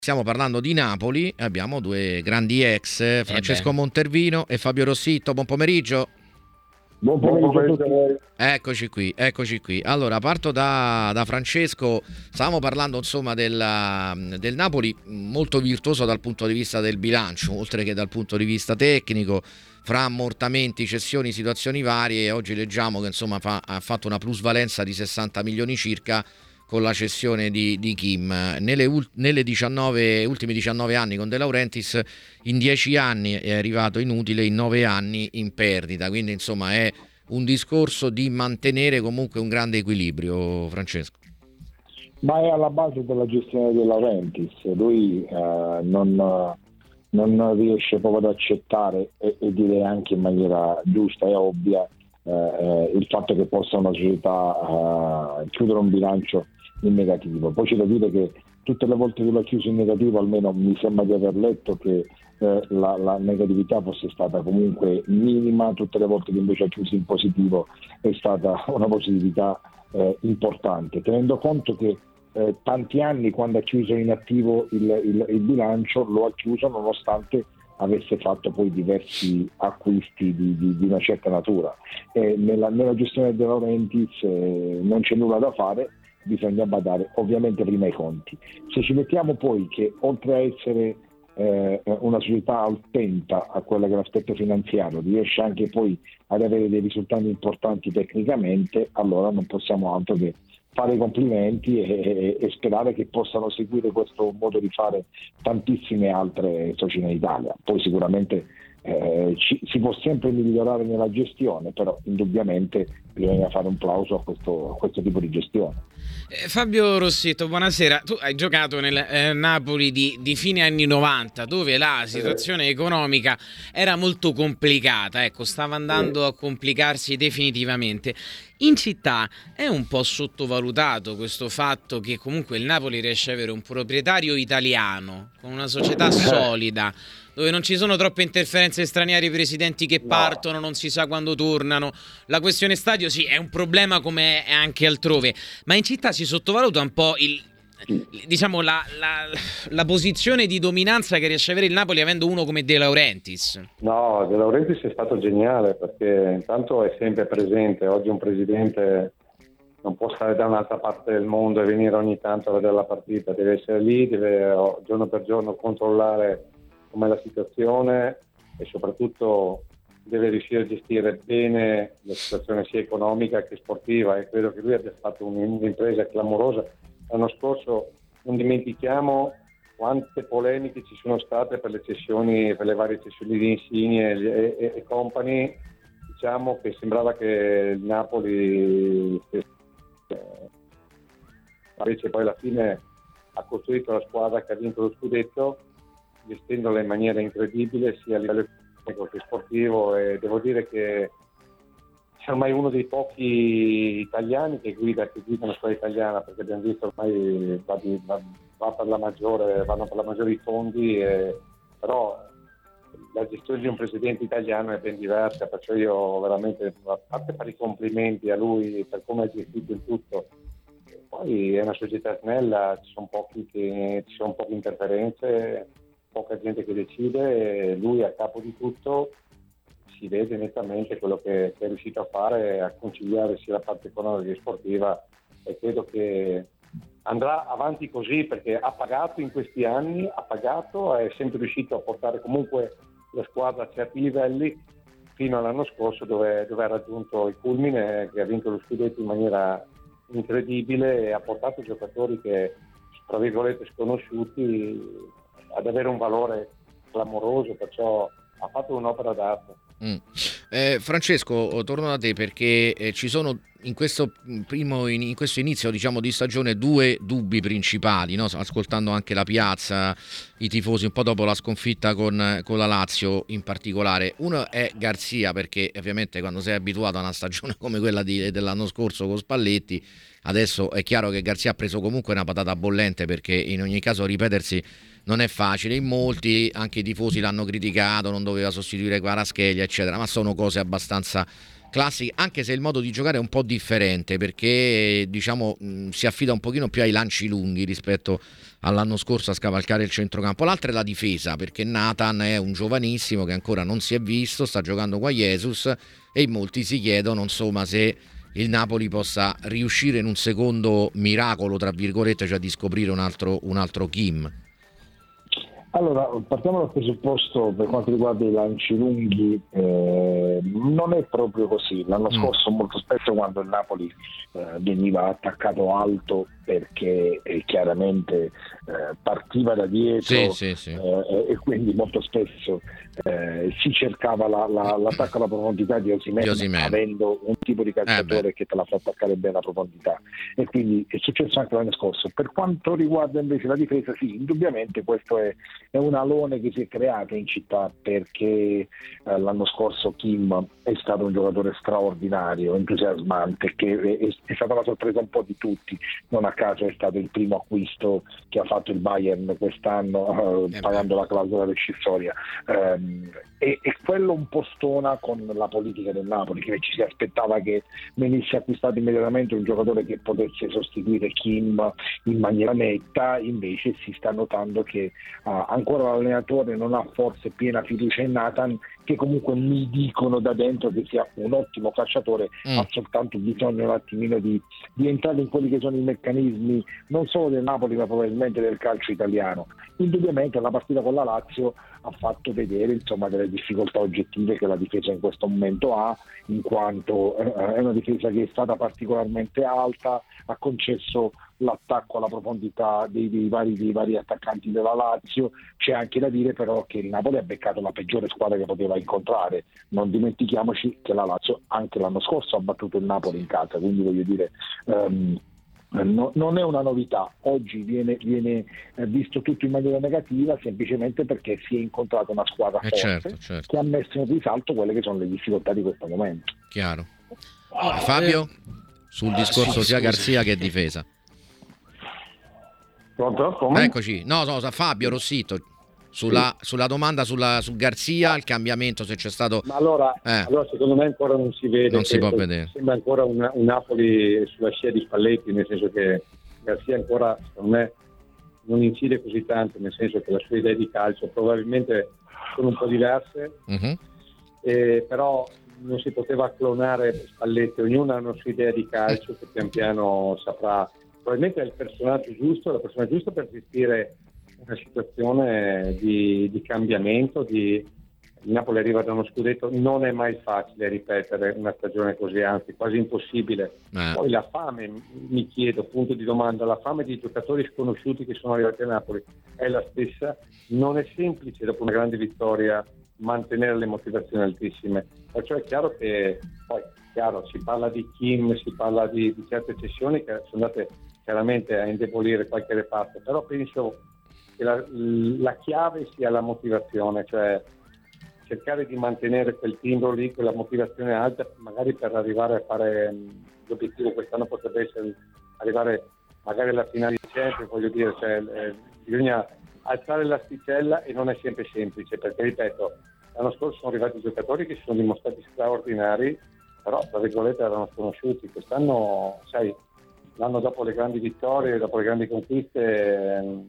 Stiamo parlando di Napoli, abbiamo due grandi ex, Francesco Montervino e Fabio Rossitto. Buon pomeriggio. Buon pomeriggio a tutti. Eccoci qui. Allora, parto da Francesco. Stavamo parlando insomma del Napoli, molto virtuoso dal punto di vista del bilancio, oltre che dal punto di vista tecnico, fra ammortamenti, cessioni, situazioni varie. Oggi leggiamo che insomma ha fatto una plusvalenza di 60 milioni circa con la cessione di Kim. Nelle ultimi 19 anni con De Laurentiis, in 10 anni è arrivato in utile, in 9 anni in perdita, quindi insomma è un discorso di mantenere comunque un grande equilibrio, Francesco. Ma è alla base della gestione De Laurentiis, lui non riesce proprio ad accettare e dire anche in maniera giusta e ovvia il fatto che possa una società chiudere un bilancio in negativo. Poi c'è da dire che tutte le volte che l'ha chiuso in negativo, almeno mi sembra di aver letto che la negatività fosse stata comunque minima, tutte le volte che invece ha chiuso in positivo è stata una positività importante, tenendo conto che tanti anni, quando ha chiuso in attivo il bilancio, lo ha chiuso nonostante avesse fatto poi diversi acquisti di una certa natura. Nella gestione De Laurentiis non c'è nulla da fare, bisogna badare ovviamente prima ai conti. Se ci mettiamo poi che oltre a essere una società attenta a quello che è l'aspetto finanziario, riesce anche poi ad avere dei risultati importanti tecnicamente, allora non possiamo altro che fare i complimenti e sperare che possano seguire questo modo di fare tantissime altre società in Italia. Poi sicuramente si può sempre migliorare nella gestione, però indubbiamente bisogna fare un plauso a questo tipo di gestione. Fabio Rossitto, buonasera. Tu hai giocato nel Napoli di fine anni 90, dove la situazione economica era molto complicata, stava andando a complicarsi definitivamente. In città è un po' sottovalutato questo fatto che comunque il Napoli riesce ad avere un proprietario italiano con una società solida, dove non ci sono troppe interferenze stranieri, presidenti che partono, non si sa quando tornano. La questione stadio sì, è un problema come è anche altrove, ma in città si sottovaluta un po' la posizione di dominanza che riesce ad avere il Napoli avendo uno come De Laurentiis. No, De Laurentiis è stato geniale perché intanto è sempre presente. Oggi un presidente non può stare da un'altra parte del mondo e venire ogni tanto a vedere la partita, deve essere lì, deve giorno per giorno controllare com'è la situazione e soprattutto deve riuscire a gestire bene la situazione sia economica che sportiva, e credo che lui abbia fatto un'impresa clamorosa. L'anno scorso non dimentichiamo quante polemiche ci sono state per le cessioni, per le varie cessioni di Insigne e compagni. Diciamo che sembrava che il Napoli invece poi alla fine ha costruito la squadra che ha vinto lo scudetto, gestendola in maniera incredibile sia a livello economico che sportivo, e devo dire che è ormai uno dei pochi italiani che guida una squadra italiana, perché abbiamo visto ormai vanno per la maggiore i fondi, però la gestione di un presidente italiano è ben diversa, perciò io veramente, a parte fare i complimenti a lui per come ha gestito il tutto. Poi è una società snella, ci sono poche interferenze, poca gente che decide, lui a capo di tutto. Si vede nettamente quello che è riuscito a fare, a conciliare sia la parte economica che sportiva, e credo che andrà avanti così perché ha pagato in questi anni, è sempre riuscito a portare comunque la squadra a certi livelli fino all'anno scorso dove ha raggiunto il culmine, che ha vinto lo scudetto in maniera incredibile e ha portato giocatori che, tra virgolette, sconosciuti ad avere un valore clamoroso, perciò ha fatto un'opera d'arte. Francesco, torno da te perché ci sono in questo inizio, diciamo, di stagione due dubbi principali, no? Ascoltando anche la piazza, i tifosi un po' dopo la sconfitta con la Lazio in particolare. Uno è Garzia, perché ovviamente quando sei abituato a una stagione come quella dell'anno scorso con Spalletti, adesso è chiaro che Garzia ha preso comunque una patata bollente, perché in ogni caso ripetersi non è facile. In molti, anche i tifosi l'hanno criticato, non doveva sostituire Kvaratskhelia eccetera, ma sono cose abbastanza classica, anche se il modo di giocare è un po' differente, perché diciamo si affida un pochino più ai lanci lunghi rispetto all'anno scorso a scavalcare il centrocampo. L'altra è la difesa, perché Nathan è un giovanissimo che ancora non si è visto, sta giocando qua Jesus, e in molti si chiedono insomma se il Napoli possa riuscire in un secondo miracolo tra virgolette, cioè di scoprire un altro Kim. Allora, partiamo dal presupposto, per quanto riguarda i lanci lunghi, non è proprio così. L'anno scorso molto spesso quando il Napoli veniva attaccato alto, perché chiaramente partiva da dietro, sì. E quindi molto spesso si cercava l'attacco alla profondità di Osimhen, avendo un tipo di calciatore che te la fa attaccare bene alla profondità, e quindi è successo anche l'anno scorso. Per quanto riguarda invece la difesa, sì, indubbiamente questo è un alone che si è creato in città, perché l'anno scorso Kim è stato un giocatore straordinario, entusiasmante, che è stata la sorpresa un po' di tutti. Non a caso è stato il primo acquisto che ha fatto il Bayern quest'anno, pagando la clausola rescissoria, e quello un po' stona con la politica del Napoli, che ci si aspettava che venisse acquistato immediatamente un giocatore che potesse sostituire Kim in maniera netta. Invece si sta notando che ancora l'allenatore non ha forse piena fiducia in Nathan, che comunque mi dicono da dentro che sia un ottimo calciatore, ha soltanto bisogno un attimino di entrare in quelli che sono i meccanismi non solo del Napoli ma probabilmente del calcio italiano. Indubbiamente la partita con la Lazio ha fatto vedere insomma delle difficoltà oggettive che la difesa in questo momento ha, in quanto è una difesa che è stata particolarmente alta, ha concesso l'attacco alla profondità dei vari attaccanti della Lazio. C'è anche da dire però che il Napoli ha beccato la peggiore squadra che poteva incontrare. Non dimentichiamoci che la Lazio anche l'anno scorso ha battuto il Napoli in casa, quindi voglio dire non è una novità. Oggi viene visto tutto in maniera negativa semplicemente perché si è incontrata una squadra forte, certo, che ha messo in risalto quelle che sono le difficoltà di questo momento. Chiaro. Fabio, sul discorso sia Garzia che difesa. Pronto? Come? Eccoci, no, Fabio Rossito sulla domanda su Garzia, il cambiamento, se c'è stato. Ma allora secondo me ancora non si vede, non si può vedere, sembra ancora un Napoli sulla scia di Spalletti, nel senso che Garzia ancora secondo me non incide così tanto, nel senso che le sue idee di calcio probabilmente sono un po' diverse, però non si poteva clonare Spalletti, ognuno ha una sua idea di calcio che pian piano saprà. Probabilmente è il personaggio giusto, la persona giusta per gestire una situazione di cambiamento. Il Napoli arriva da uno scudetto, non è mai facile ripetere una stagione così, anzi quasi impossibile. Poi la fame, mi chiedo, punto di domanda, la fame di giocatori sconosciuti che sono arrivati a Napoli è la stessa. Non è semplice dopo una grande vittoria mantenere le motivazioni altissime, perciò è chiaro che poi si parla di Kim, si parla di certe cessioni che sono andate chiaramente a indebolire qualche reparto, però penso che la chiave sia la motivazione, cioè cercare di mantenere quel timbro lì, quella motivazione alta, magari per arrivare a fare l'obiettivo quest'anno potrebbe essere arrivare magari alla finale di Champions, voglio dire, cioè, bisogna alzare l'asticella e non è sempre semplice, perché ripeto, l'anno scorso sono arrivati giocatori che si sono dimostrati straordinari, però tra virgolette erano sconosciuti. Quest'anno, l'anno dopo le grandi vittorie, dopo le grandi conquiste,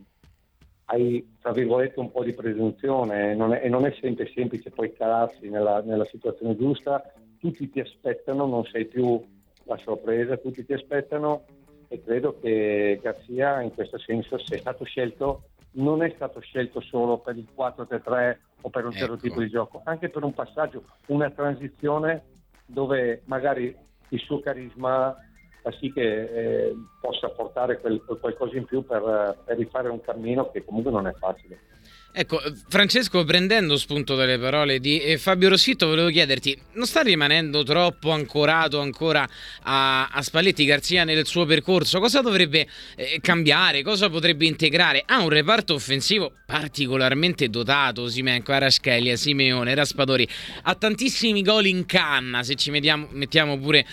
hai tra virgolette un po' di presunzione e non è sempre semplice poi calarsi nella situazione giusta. Tutti ti aspettano, non sei più la sorpresa, tutti ti aspettano, e credo che Garzia in questo senso, se è stato scelto, non è stato scelto solo per il 4-3-3 o per un certo tipo di gioco, anche per un passaggio, una transizione dove magari il suo carisma fa sì che possa portare qualcosa in più per rifare un cammino che comunque non è facile. Ecco, Francesco, prendendo spunto dalle parole di Fabio Rossitto, volevo chiederti, non sta rimanendo troppo ancorato ancora a Spalletti Garzia nel suo percorso? Cosa dovrebbe cambiare? Cosa potrebbe integrare? Ha un reparto offensivo particolarmente dotato, Osimhen, Kvaratskhelia, Simeone, Raspadori, ha tantissimi gol in canna, se ci mettiamo pure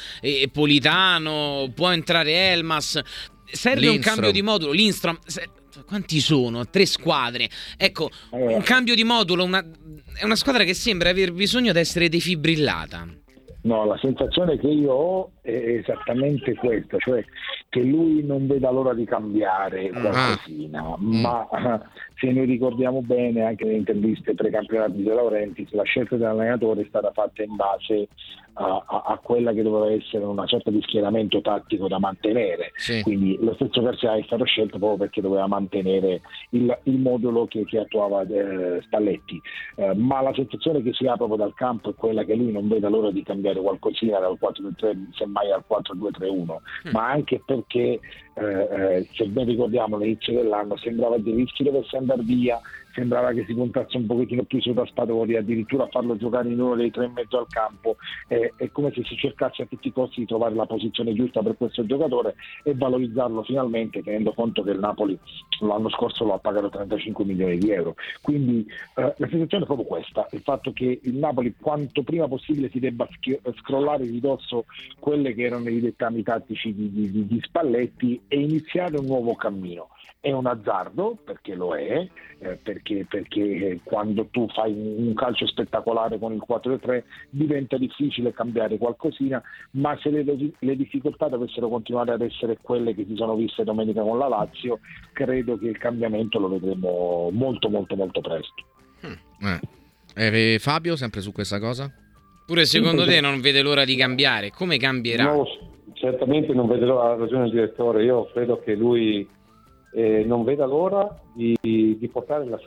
Politano, può entrare Elmas, serve un cambio di modulo, Lindstrom. Quanti sono? 3 squadre. Ecco, un cambio di modulo, è una squadra che sembra aver bisogno di essere defibrillata. No, la sensazione che io ho è esattamente questa, cioè che lui non veda l'ora di cambiare qualcosina, ma se noi ricordiamo bene anche nelle interviste precampionati di De Laurentiis, la scelta dell'allenatore è stata fatta in base a quella che doveva essere una sorta di schieramento tattico da mantenere, Sì. quindi lo stesso Garcia è stato scelto proprio perché doveva mantenere il modulo che attuava Spalletti, ma la sensazione che si ha proprio dal campo è quella che lui non veda l'ora di cambiare qualcosina dal 4-3, semmai al 4-2-3-1, ma anche perché se ben ricordiamo all'inizio dell'anno sembrava che Rischi dovesse andare via, sembrava che si puntasse un pochettino più su Raspadori, addirittura farlo giocare in uno dei tre in mezzo al campo, è come se si cercasse a tutti i costi di trovare la posizione giusta per questo giocatore e valorizzarlo finalmente, tenendo conto che il Napoli l'anno scorso lo ha pagato 35 milioni di euro. Quindi la sensazione è proprio questa, il fatto che il Napoli quanto prima possibile si debba scrollare di dosso quelle che erano i dettami tattici di Spalletti e iniziare un nuovo cammino. È un azzardo, perché lo è, perché quando tu fai un calcio spettacolare con il 4-3 diventa difficile cambiare qualcosina, ma se le difficoltà dovessero continuare ad essere quelle che si sono viste domenica con la Lazio, credo che il cambiamento lo vedremo molto molto molto presto. Fabio, sempre su questa cosa? Pure secondo te non vede l'ora di cambiare? Come cambierà? No, certamente non vede l'ora, ha ragione il direttore, io credo che lui non veda l'ora di portare la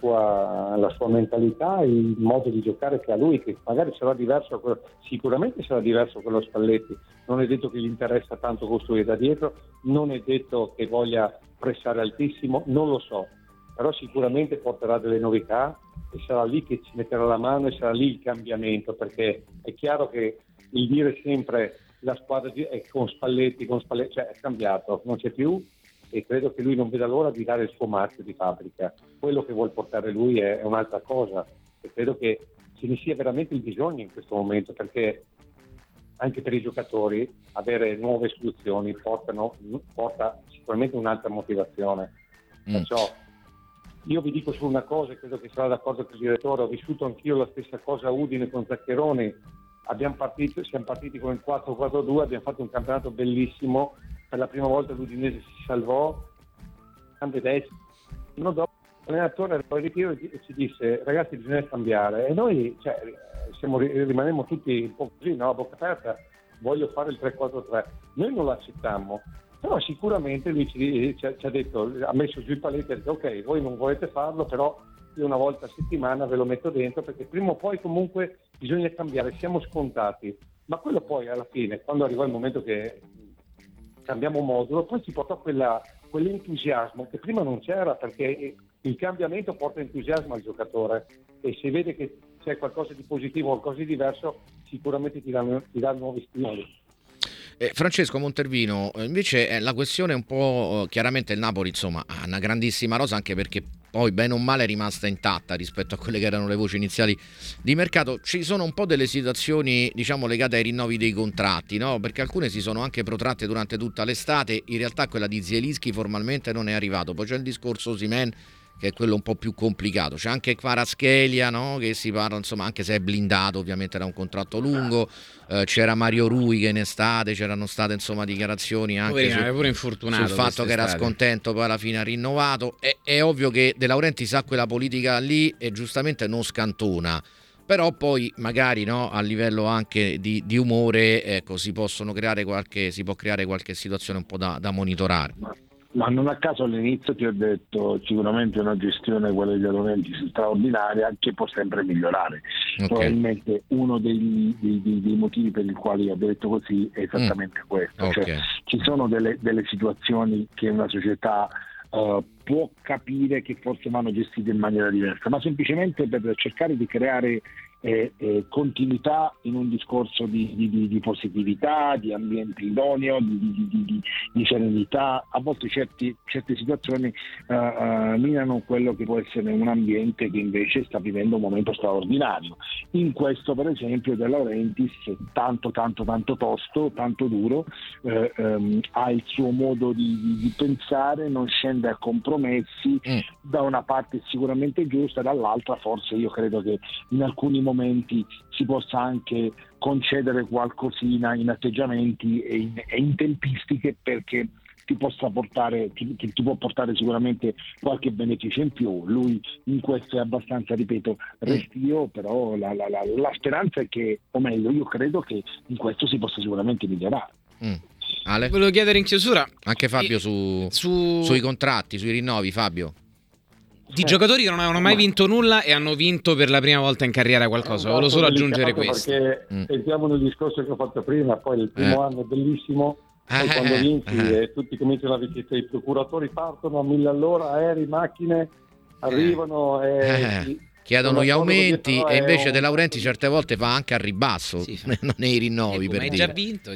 sua mentalità, il modo di giocare che ha lui, che magari sarà diverso, sicuramente sarà diverso quello Spalletti, non è detto che gli interessa tanto costruire da dietro, non è detto che voglia pressare altissimo, non lo so, però sicuramente porterà delle novità e sarà lì che ci metterà la mano e sarà lì il cambiamento, perché è chiaro che il dire sempre la squadra è con Spalletti, cioè è cambiato, non c'è più, e credo che lui non veda l'ora di dare il suo marchio di fabbrica. Quello che vuol portare lui è un'altra cosa, e credo che ce ne sia veramente il bisogno in questo momento, perché anche per i giocatori avere nuove soluzioni porta sicuramente un'altra motivazione. Perciò io vi dico solo una cosa, e credo che sarà d'accordo con il direttore, ho vissuto anch'io la stessa cosa a Udine con Zaccheroni, siamo partiti con il 4-4-2, abbiamo fatto un campionato bellissimo, per la prima volta l'Udinese si salvò, grande destro. Dopo l'allenatore arrivò in ritiro e ci disse: ragazzi, bisogna cambiare, e noi rimanemmo tutti un po' così, no? A bocca aperta, voglio fare il 3-4-3. Noi non lo accettammo, però sicuramente lui ci ha detto, ha messo giù i paletti e ha detto: ok, voi non volete farlo, però io una volta a settimana ve lo metto dentro, perché prima o poi comunque bisogna cambiare, siamo scontati. Ma quello poi alla fine, quando arrivò il momento che cambiamo modulo, poi ci portò quell'entusiasmo che prima non c'era, perché il cambiamento porta entusiasmo al giocatore, e se vede che c'è qualcosa di positivo, qualcosa di diverso, sicuramente ti dà nuovi stimoli. Francesco Montervino, invece la questione è un po', chiaramente il Napoli insomma ha una grandissima rosa, anche perché poi bene o male è rimasta intatta rispetto a quelle che erano le voci iniziali di mercato. Ci sono un po' delle situazioni, diciamo, legate ai rinnovi dei contratti, no? Perché alcune si sono anche protratte durante tutta l'estate. In realtà quella di Zielinski formalmente non è arrivato. Poi c'è il discorso Osimhen, che è quello un po' più complicato. C'è anche Kvaratskhelia, no? Che si parla, insomma, anche se è blindato ovviamente da un contratto lungo. C'era Mario Rui che in estate c'erano state insomma dichiarazioni anche pure infortunato sul fatto che era scontento, poi alla fine ha rinnovato. È ovvio che De Laurentiis sa quella politica lì e giustamente non scantona, però poi magari, no, a livello anche di umore, ecco, si può creare qualche situazione un po' da monitorare. Ma non a caso all'inizio ti ho detto sicuramente una gestione, quella di De Laurentiis, straordinaria, che può sempre migliorare. Okay. Probabilmente uno dei motivi per i quali ho detto così è esattamente questo. Okay. Cioè, ci sono delle situazioni che una società può capire che forse vanno gestite in maniera diversa, ma semplicemente per cercare di creare continuità in un discorso di positività, di ambiente idoneo, di serenità. A volte certe situazioni minano quello che può essere un ambiente che invece sta vivendo un momento straordinario. In questo, per esempio, De Laurentiis tanto tosto, tanto duro, ha il suo modo di pensare, non scende a compromessi, da una parte sicuramente giusta, dall'altra forse io credo che in alcuni momenti momenti si possa anche concedere qualcosina in atteggiamenti e in tempistiche, perché ti può portare sicuramente qualche beneficio in più. Lui in questo è abbastanza, ripeto, restio, però la speranza è che, o meglio, io credo che in questo si possa sicuramente migliorare. Ale? Volevo chiedere in chiusura Anche Fabio sui contratti, sui rinnovi, Fabio. Di giocatori che non avevano mai vinto nulla e hanno vinto per la prima volta in carriera qualcosa. Volevo solo aggiungere questo. Perché entriamo nel discorso che ho fatto prima, poi il primo anno è bellissimo, poi quando vinci e tutti cominciano a richiedere, i procuratori partono a 1000 all'ora, aerei, macchine, arrivano chiedono gli aumenti e invece De Laurenti certe volte va anche al ribasso nei rinnovi, per ma hai dire. già vinto.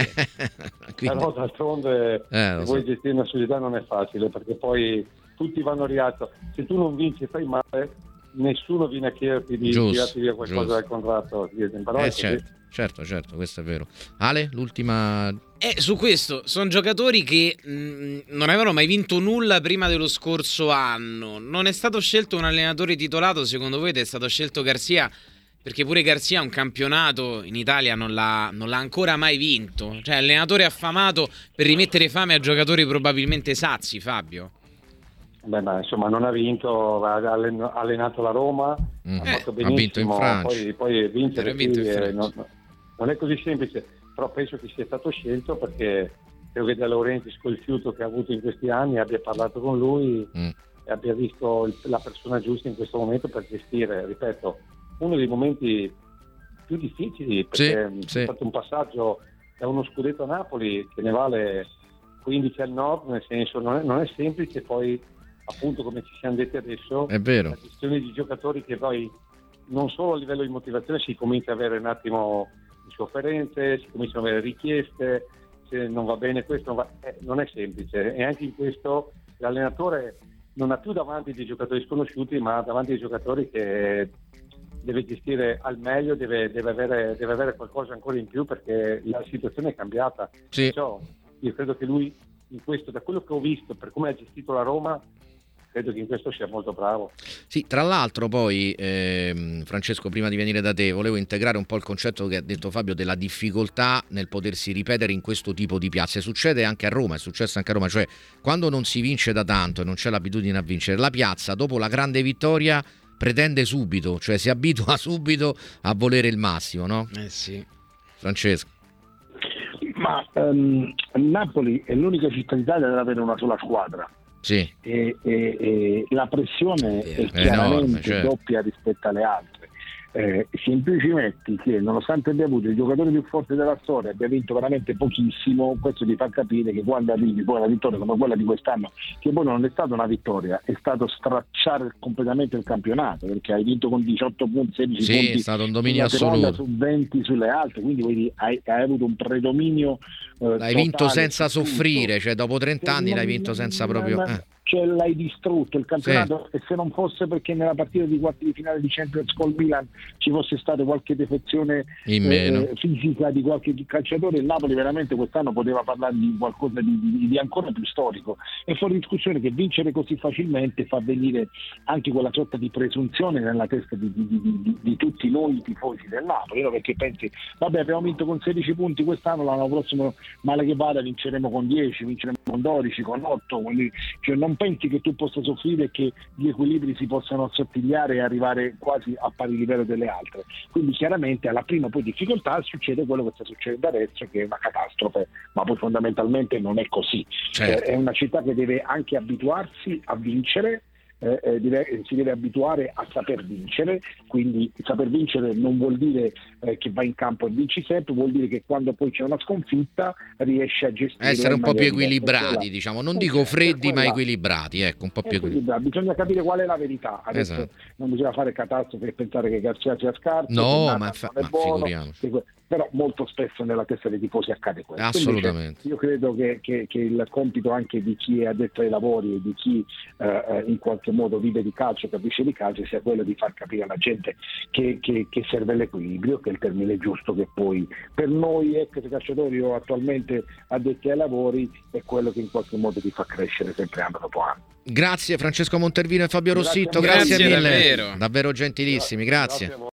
Però d'altronde voi gestire una società non è facile, perché poi tutti vanno a rialzo. Se tu non vinci e fai male, nessuno viene a chiederti di tirarti via qualcosa dal contratto. Però certo, questo è vero. Ale, l'ultima... Su questo, sono giocatori che non avevano mai vinto nulla prima dello scorso anno. Non è stato scelto un allenatore titolato, secondo voi, ed è stato scelto Garcia, perché pure Garcia un campionato in Italia non l'ha ancora mai vinto. Cioè, allenatore affamato per rimettere fame a giocatori probabilmente sazi, Fabio. Beh, ma insomma non ha vinto, ha allenato la Roma, ha fatto benissimo, ha vinto in Francia. Poi vincere non è così semplice, però penso che sia stato scelto perché credo che De Laurentiis, col fiuto che ha avuto in questi anni, abbia parlato con lui e abbia visto la persona giusta in questo momento per gestire, ripeto, uno dei momenti più difficili, perché è stato un passaggio da uno scudetto a Napoli che ne vale 15 al nord, nel senso non è semplice. Poi appunto, come ci siamo detti adesso, è vero, la gestione di giocatori che poi non solo a livello di motivazione si comincia ad avere un attimo di sofferenze, si cominciano ad avere richieste, se non va bene questo non è semplice, e anche in questo l'allenatore non ha più davanti dei giocatori sconosciuti, ma davanti dei giocatori che deve gestire al meglio, deve avere qualcosa ancora in più, perché la situazione è cambiata. Perciò io credo che lui in questo, da quello che ho visto, per come ha gestito la Roma, credo che in questo sia molto bravo. Sì, tra l'altro poi Francesco, prima di venire da te, volevo integrare un po' il concetto che ha detto Fabio della difficoltà nel potersi ripetere in questo tipo di piazze. Succede anche a Roma, è successo anche a Roma, cioè quando non si vince da tanto e non c'è l'abitudine a vincere, la piazza dopo la grande vittoria pretende subito, cioè si abitua subito a volere il massimo, no? Sì. Francesco. Ma Napoli è l'unica città d'Italia ad avere una sola squadra. Sì. E la pressione è chiaramente doppia rispetto alle altre. Semplicemente che, nonostante abbia avuto il giocatore più forte della storia, abbia vinto veramente pochissimo, questo ti fa capire che quando arrivi poi una vittoria come quella di quest'anno, che poi non è stata una vittoria, è stato stracciare completamente il campionato, perché hai vinto con 18 punti, 16 punti, è stato un dominio assoluto su 20 sulle altre, quindi hai avuto un predominio l'hai vinto senza soffrire, cioè dopo 30 anni l'hai vinto senza proprio cioè l'hai distrutto il campionato. E se non fosse perché nella partita di quarti di finale di Champions col Milan ci fosse stata qualche defezione fisica di qualche calciatore, il Napoli veramente quest'anno poteva parlare di qualcosa di ancora più storico. È fuori discussione che vincere così facilmente fa venire anche quella sorta di presunzione nella testa di tutti noi tifosi del Napoli, no? Perché pensi, vabbè, abbiamo vinto con 16 punti quest'anno, l'anno prossimo male che vada vinceremo con 10, vinceremo con 12, con 8, quindi, cioè, non pensi che tu possa soffrire e che gli equilibri si possano assottigliare e arrivare quasi a pari livello delle altre. Quindi chiaramente alla prima poi difficoltà succede quello che sta succedendo adesso, che è una catastrofe, ma poi fondamentalmente non è così. È una città che deve anche abituarsi a vincere, si deve abituare a saper vincere, quindi saper vincere non vuol dire che vai in campo e vinci sempre, vuol dire che quando poi c'è una sconfitta riesci a gestire, essere un po' più equilibrati, diciamo, non dico freddi ma equilibrati, ecco, un po' più equilibrati. Bisogna capire qual è la verità adesso, non bisogna fare catastrofe e pensare che Garcia sia scarso, ma figuriamoci. Però molto spesso nella testa dei tifosi accade questo. Assolutamente. Io credo che il compito anche di chi è addetto ai lavori e di chi in qualche modo vive di calcio, capisce di calcio, sia quello di far capire alla gente che serve l'equilibrio, che è il termine giusto, che poi per noi ex calciatori o attualmente addetti ai lavori è quello che in qualche modo ti fa crescere sempre anno dopo anno. Grazie Francesco Montervino e Fabio Rossitto, grazie mille, davvero gentilissimi, grazie.